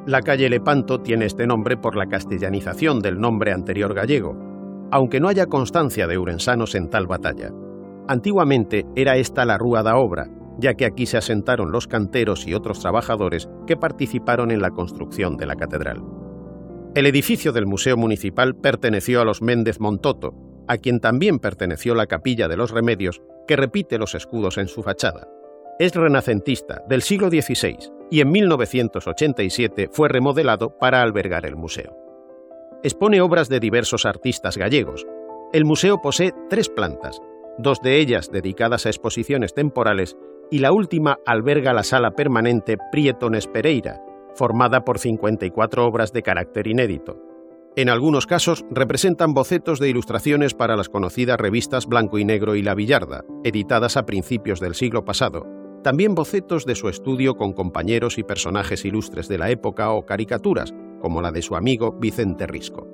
La calle Lepanto tiene este nombre por la castellanización del nombre anterior gallego, aunque no haya constancia de ourensanos en tal batalla. Antiguamente era esta la Rúa da Obra, ya que aquí se asentaron los canteros y otros trabajadores que participaron en la construcción de la catedral. El edificio del Museo Municipal perteneció a los Méndez Montoto, a quien también perteneció la Capilla de los Remedios, que repite los escudos en su fachada. Es renacentista, del siglo XVI, y en 1987 fue remodelado para albergar el museo. Expone obras de diversos artistas gallegos. El museo posee 3 plantas, 2 de ellas dedicadas a exposiciones temporales y la última alberga la sala permanente Prietones Pereira, formada por 54 obras de carácter inédito. En algunos casos representan bocetos de ilustraciones para las conocidas revistas Blanco y Negro y La Villarda, editadas a principios del siglo pasado, también bocetos de su estudio con compañeros y personajes ilustres de la época o caricaturas, como la de su amigo Vicente Risco.